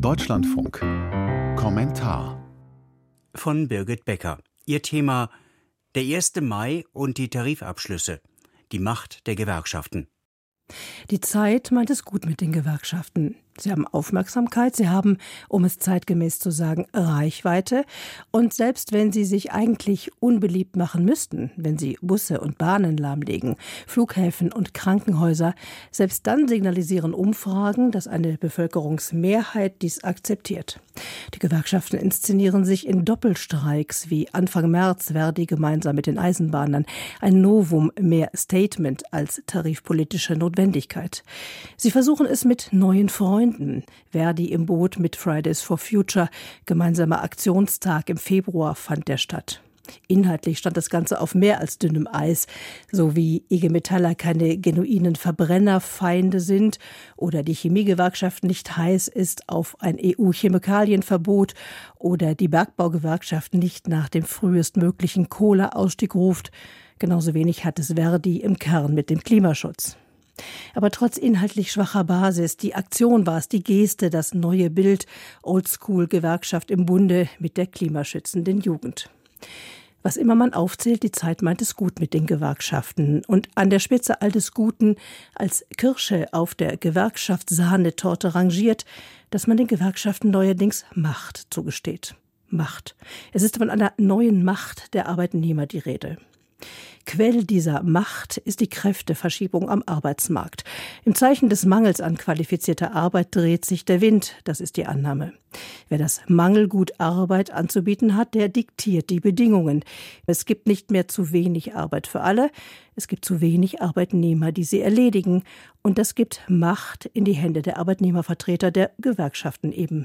Deutschlandfunk. Kommentar von Birgit Becker. Ihr Thema: der 1. Mai und die Tarifabschlüsse. Die Macht der Gewerkschaften. Die Zeit meint es gut mit den Gewerkschaften. Sie haben Aufmerksamkeit, sie haben, um es zeitgemäß zu sagen, Reichweite. Und selbst wenn sie sich eigentlich unbeliebt machen müssten, wenn sie Busse und Bahnen lahmlegen, Flughäfen und Krankenhäuser, selbst dann signalisieren Umfragen, dass eine Bevölkerungsmehrheit dies akzeptiert. Die Gewerkschaften inszenieren sich in Doppelstreiks, wie Anfang März Verdi gemeinsam mit den Eisenbahnern. Ein Novum, mehr Statement als tarifpolitische Notwendigkeit. Sie versuchen es mit neuen Freunden. Verdi im Boot mit Fridays for Future. Gemeinsamer Aktionstag im Februar fand der statt. Inhaltlich stand das Ganze auf mehr als dünnem Eis, so wie IG Metaller keine genuinen Verbrennerfeinde sind oder die Chemiegewerkschaft nicht heiß ist auf ein EU-Chemikalienverbot oder die Bergbaugewerkschaft nicht nach dem frühestmöglichen Kohleausstieg ruft. Genauso wenig hat es Verdi im Kern mit dem Klimaschutz. Aber trotz inhaltlich schwacher Basis, die Aktion war es, die Geste, das neue Bild, Oldschool-Gewerkschaft im Bunde mit der klimaschützenden Jugend. Was immer man aufzählt, die Zeit meint es gut mit den Gewerkschaften. Und an der Spitze all des Guten, als Kirsche auf der Gewerkschaftssahnetorte rangiert, dass man den Gewerkschaften neuerdings Macht zugesteht. Macht. Es ist von einer neuen Macht der Arbeitnehmer die Rede. Quell dieser Macht ist die Kräfteverschiebung am Arbeitsmarkt. Im Zeichen des Mangels an qualifizierter Arbeit dreht sich der Wind, das ist die Annahme. Wer das Mangelgut Arbeit anzubieten hat, der diktiert die Bedingungen. Es gibt nicht mehr zu wenig Arbeit für alle, es gibt zu wenig Arbeitnehmer, die sie erledigen. Und das gibt Macht in die Hände der Arbeitnehmervertreter, der Gewerkschaften eben.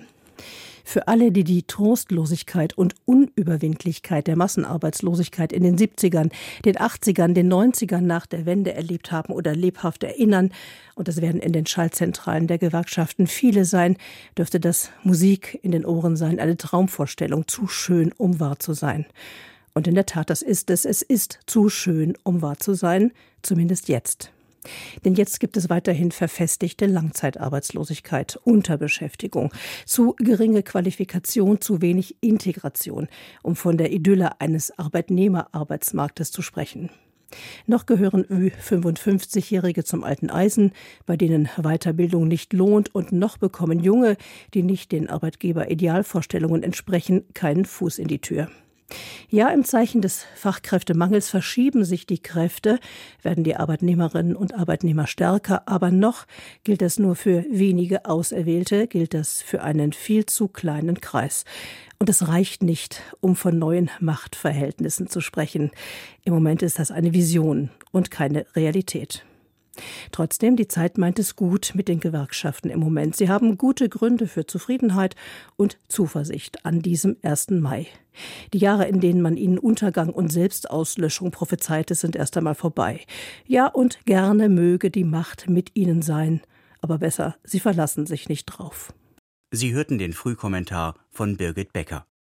Für alle, die die Trostlosigkeit und Unüberwindlichkeit der Massenarbeitslosigkeit in den 70ern, den 80ern, den 90ern nach der Wende erlebt haben oder lebhaft erinnern, und das werden in den Schaltzentralen der Gewerkschaften viele sein, dürfte das Musik in den Ohren sein, eine Traumvorstellung, zu schön, um wahr zu sein. Und in der Tat, das ist es. Es ist zu schön, um wahr zu sein, zumindest jetzt. Denn jetzt gibt es weiterhin verfestigte Langzeitarbeitslosigkeit, Unterbeschäftigung, zu geringe Qualifikation, zu wenig Integration, um von der Idylle eines Arbeitnehmerarbeitsmarktes zu sprechen. Noch gehören Ü55-Jährige zum alten Eisen, bei denen Weiterbildung nicht lohnt, und noch bekommen Junge, die nicht den Arbeitgeber-Idealvorstellungen entsprechen, keinen Fuß in die Tür. Ja, im Zeichen des Fachkräftemangels verschieben sich die Kräfte, werden die Arbeitnehmerinnen und Arbeitnehmer stärker, aber noch gilt das nur für wenige Auserwählte, gilt das für einen viel zu kleinen Kreis. Und es reicht nicht, um von neuen Machtverhältnissen zu sprechen. Im Moment ist das eine Vision und keine Realität. Trotzdem, die Zeit meint es gut mit den Gewerkschaften im Moment. Sie haben gute Gründe für Zufriedenheit und Zuversicht an diesem 1. Mai. Die Jahre, in denen man ihnen Untergang und Selbstauslöschung prophezeite, sind erst einmal vorbei. Ja, und gerne möge die Macht mit ihnen sein. Aber besser, sie verlassen sich nicht drauf. Sie hörten den Frühkommentar von Birgit Becker.